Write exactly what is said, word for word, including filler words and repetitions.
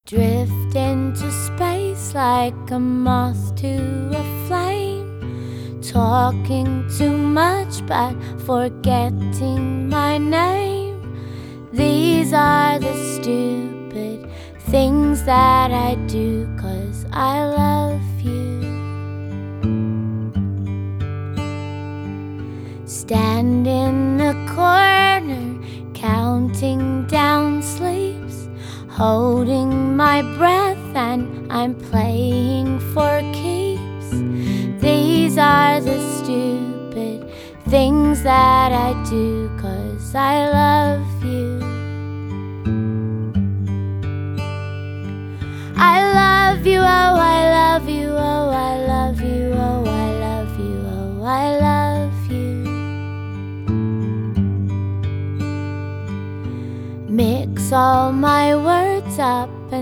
Drift into space like a moth to a flame, talking too much but forgetting my name. These are the stupid things that I do 'cause I love you. Stand in the corner, counting down sleeps, holding my breath, and I'm playing for keeps. These are the stupid things that I do 'cause I love you. I love you, oh I love you, oh I love you, oh I love you, oh I love you. Mix all my words up